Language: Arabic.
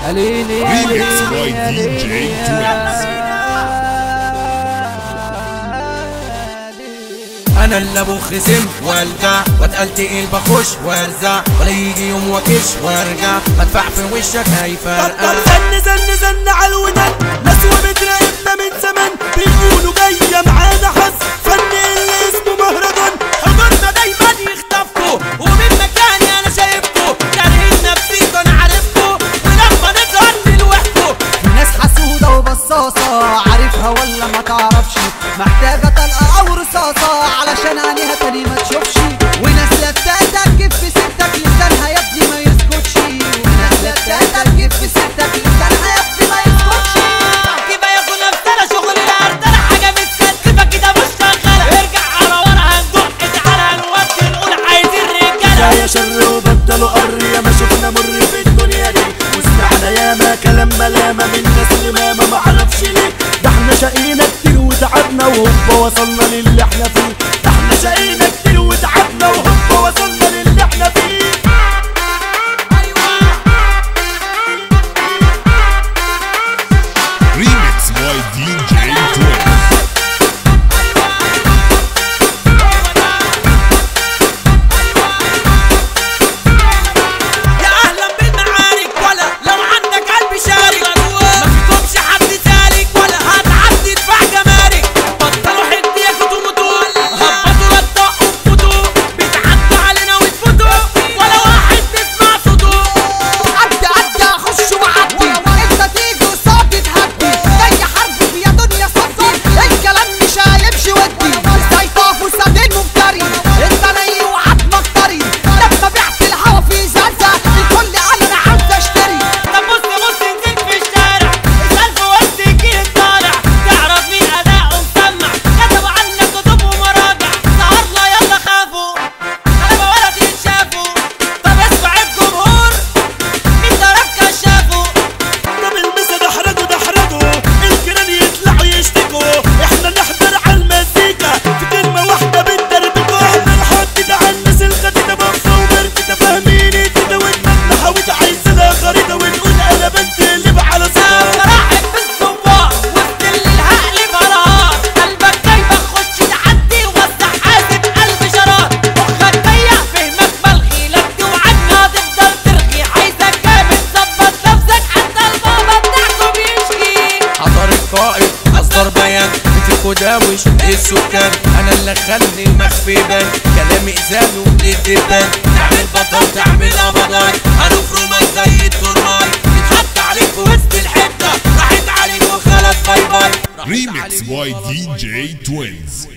Remix by DJ Twins. انا اللي ابو خصم وارجع واتقل تقيل بخش وارزع ولا يجي يوم واكش وارجع مدفع في وشك هيفرقع. زن على الودن ناس وبتراقبنا من زمان بيقولوا جايه معانا حظ فن اللي اسمه مهرجان حضورنا دايما يخطفكوا ومن مكاني انا شايفكوا كارهين نفسيكوا انا عارفكوا ولما نظهر نلوحكوا. في ناس حسودة وبصاصة عارفها ولا ما تعرفش محتاجة طلقة أو رصاصة علشان عينيها تاني ما تشوفش وناس لتاتك كيف في سكتك لسانها يا ابني ما يسكتش وناس لتاتك كيف في سكتك لسانها يا ابني ما يسكتش. كيف ياخد نفسنا شغل الارتلة حاجة متكتفة كده مش شغالة ارجع على ورا هندق تعالى هنودي نقول عايزين رجالة يا شر وبطلوا قر يا ما شفنا مر في الدنيا دي وسمعنا ياما كلام ملامة من ناس اللي ماما معرفش ليه ده احنا شقينا كتير وتعبنا وهوبا وصلنا للي احنا فيه ده احنا شقينا كتير وتعبنا وهوبا وصلنا للي احنا فيه. Remix by DJ Twins. يا اهلا بالمعارك ولا لو عندك قلب شارك ما فيكمش حد سالك ولا هتعدي دفاع جمارك بطلوا حديه كتومتوا هبطوا للطاق وفوتوا بتعدوا علينا وتفوتوا ولا واحد تسمع صوته. عدي اخش وعدي انت تيجي وصعب تهدي جاي حرب يا دنيا صدي الكلام مش هيمشي ودي ازاي طاف وسابين مفتري انت ني وعدمك طري لما بعت الهوا في زلزة الكل قال انا عاوز اشتري. طب بص نزلت في الشارع اسأل في وسط الجيل الطالع تعرف مين اداؤه مسمع كتبوا عنا كتب ومراجع سهرنا يلا خافوا غلبة ولا تنشافوا. طب اسمع الجمهور مين ضرب كشافه. طب المسا دحرجوا الجيران يطلعوا يشتكوا احنا نحضر على المزيكا في كلمة واحدة بندربكوا احنا نحدد على الناس الخديدة بفة ومركدة فاهمين كده ودماغنا حاوت عايزة لها خريطة ونقول انا بنتقلب على صوت راحت بالصباح وسط الليل هقلب نهار قلبك جايبك خش تعدي ووسع حاسب قلب شرار مخك ضيق فهمك ملغي لك توعدنا هتفضل ترغي عايزك جامد ظبط نفسك حتى البابا بتاعكم يشكي. حضر القائد اصدر بيان بتفكوا داوش السكان انا اللي اخلي المخفي بان كلامي ازاله للدبان تعمل بطل تعمل ابضاي هنفرمك زي الترماي نتحط عليك في وسط الحته راحت عليك وخلاص باي باي. Remix by DJ Twins.